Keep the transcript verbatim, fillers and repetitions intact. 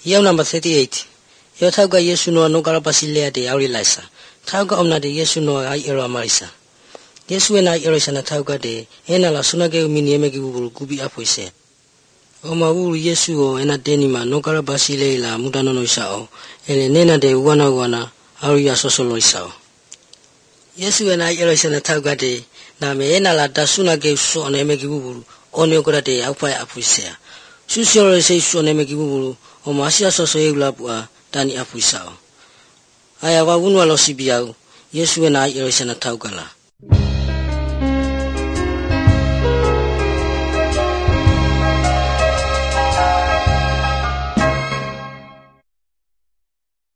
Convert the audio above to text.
Yau number thirty-eight. Yotauga Yesu no no garabasilia de Aurelisa. Tauga omna de Yesu no I era marisa. Yesu and I erasana tauga de Enala Sunage Miniemegi will gubi apoise. Oma uru Yesu o ena denima no garabasile la mudano no isao. Ele nena de wana wana Auria sosolo isao. Yesu and I erasana tauga de na me enala da sunage so on emegi buburu onegora de aupaya apoisea. Susio say so on emegi buburu o masia soso eulabua dani apuisao. Aya wa unwa lo sibiau, Yesu and I erasana taugala.